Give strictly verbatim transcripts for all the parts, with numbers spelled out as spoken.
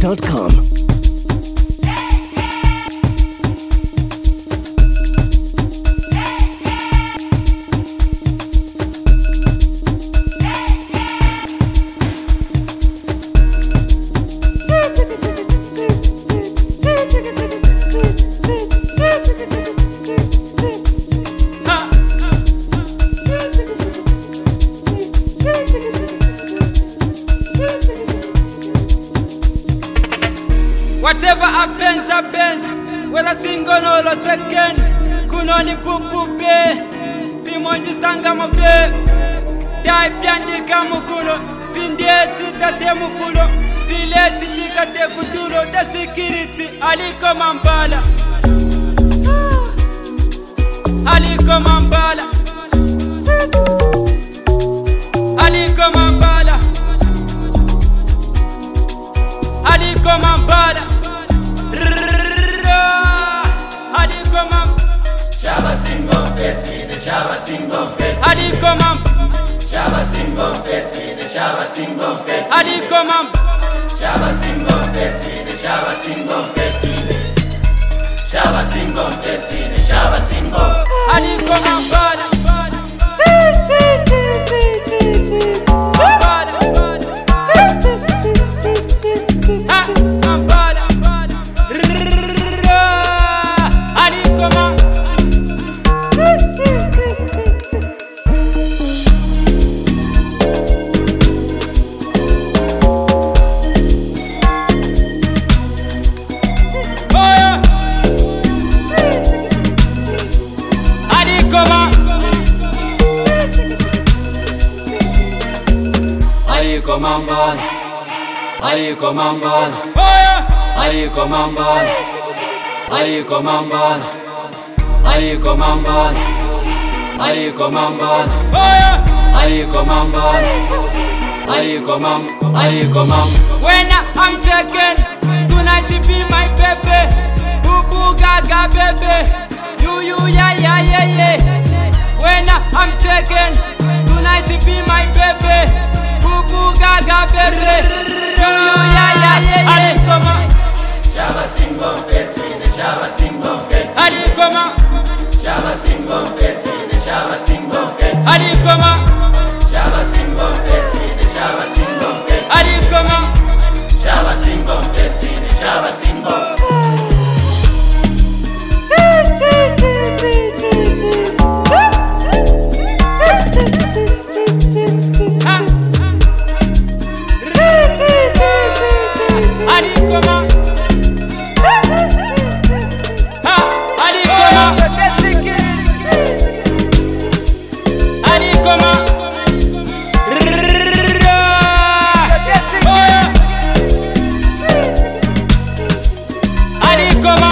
dot com. Whatever happens, happens. Whether single or taken, kunoni pupupe. Pimondi sanga mafe. Dai piandi kamukuno. Findieti tate mufulo. Fileti tikate kutulo. The security aliko mambala. Aliko mambala. Aliko mambala. Aliko mambala. Aliko mam. Shaba single fetine, shaba single fetine. Aliko mam. Shaba single fetine, shaba single fetine. Aliko mam. Shaba single fetine, shaba single fetine. Shaba single fetine, shaba single. Aliko mambala. Aliko mambala, aliko mambala, aliko mambala, aliko mambala, aliko mambala, aliko mambala, aliko mambala, aliko mam, aliko mam. When I'm taken, tonight to be my baby, boo boo gaga baby, you you yeah yeah yeah yeah. When I'm taken, tonight to be my baby. Gaga baby, you you yeah yeah yeah yeah. Alikoma, shaba single fetine, shaba single fetine. Alikoma, shaba single fetine, shaba single fetine. Alikoma, shaba single fetine, shaba single fetine. Alikoma, shaba single fetine, shaba single. Alikoma, ha, Alikoma, Alikoma, Alikoma.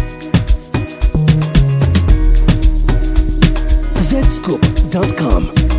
Z scoop dot com.